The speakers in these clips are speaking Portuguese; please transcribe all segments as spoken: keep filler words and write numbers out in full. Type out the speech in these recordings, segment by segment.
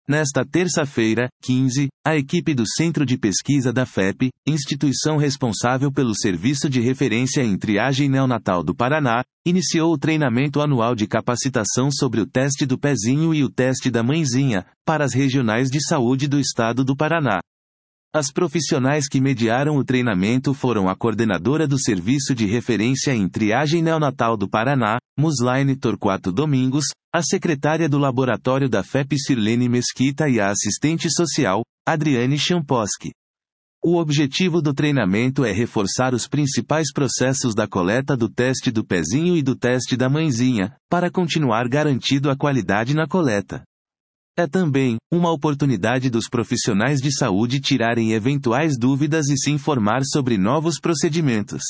Nesta terça-feira, quinze, a equipe do Centro de Pesquisa da F E P, instituição responsável pelo Serviço de Referência em Triagem Neonatal do Paraná, iniciou o treinamento anual de capacitação sobre o teste do pezinho e o teste da mãezinha, para as regionais de saúde do estado do Paraná. As profissionais que mediaram o treinamento foram a coordenadora do Serviço de Referência em Triagem Neonatal do Paraná, Muslaine Torquato Domingos, a secretária do laboratório da F E P Sirlene Mesquita e a assistente social, Adriane Champoski. O objetivo do treinamento é reforçar os principais processos da coleta do teste do pezinho e do teste da mãezinha, para continuar garantido a qualidade na coleta. É também uma oportunidade dos profissionais de saúde tirarem eventuais dúvidas e se informar sobre novos procedimentos.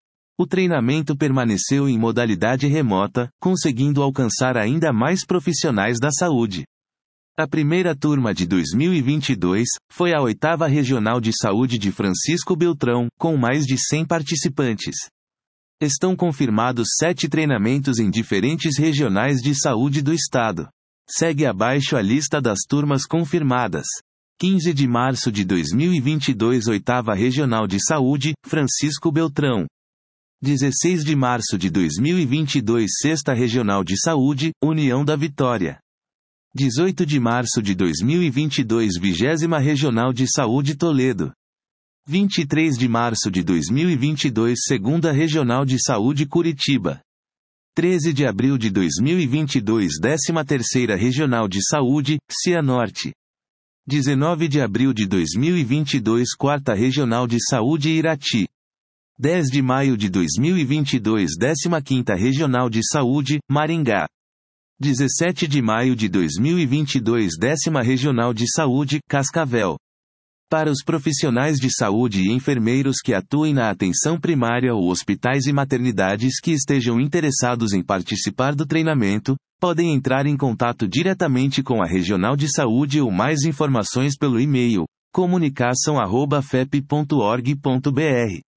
O treinamento permaneceu em modalidade remota, conseguindo alcançar ainda mais profissionais da saúde. A primeira turma de dois mil e vinte e dois foi a oitava Regional de Saúde de Francisco Beltrão, com mais de cem participantes. Estão confirmados sete treinamentos em diferentes regionais de saúde do estado. Segue abaixo a lista das turmas confirmadas. quinze de março de dois mil e vinte e dois oitava Regional de Saúde, Francisco Beltrão. dezesseis de março de dois mil e vinte e dois sexta Regional de Saúde, União da Vitória. dezoito de março de dois mil e vinte e dois vigésima Regional de Saúde Toledo. vinte e três de março de dois mil e vinte e dois segunda Regional de Saúde Curitiba. treze de abril de dois mil e vinte e dois décima terceira Regional de Saúde, Cianorte. dezenove de abril de dois mil e vinte e dois quarta Regional de Saúde Irati. dez de maio de dois mil e vinte e dois décima quinta Regional de Saúde, Maringá. dezessete de maio de dois mil e vinte e dois décima Regional de Saúde, Cascavel. Para os profissionais de saúde e enfermeiros que atuem na atenção primária ou hospitais e maternidades que estejam interessados em participar do treinamento, podem entrar em contato diretamente com a Regional de Saúde ou mais informações pelo e-mail comunicação arroba fep ponto org ponto br.